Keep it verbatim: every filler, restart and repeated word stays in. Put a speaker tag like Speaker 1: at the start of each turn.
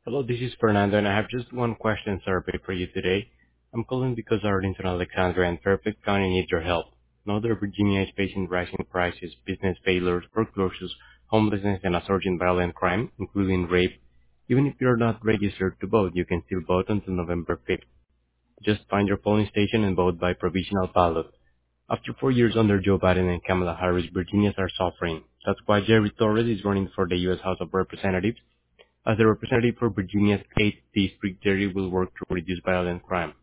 Speaker 1: Hello, this is Fernando, and I have just one question survey for you today. I'm calling because Arlington, Alexandria, and Fairfax County need your help. Now that Virginia is facing rising prices, business failures, foreclosures, homelessness, and a surge in violent crime, including rape. Even if you're not registered to vote, you can still vote until November fifth. Just find your polling station and vote by provisional ballot. After four years under Joe Biden and Kamala Harris, Virginians are suffering. That's why Jerry Torres is running for the U S House of Representatives. As a representative for Virginia's eighth District, Jerry will work to reduce violent crime.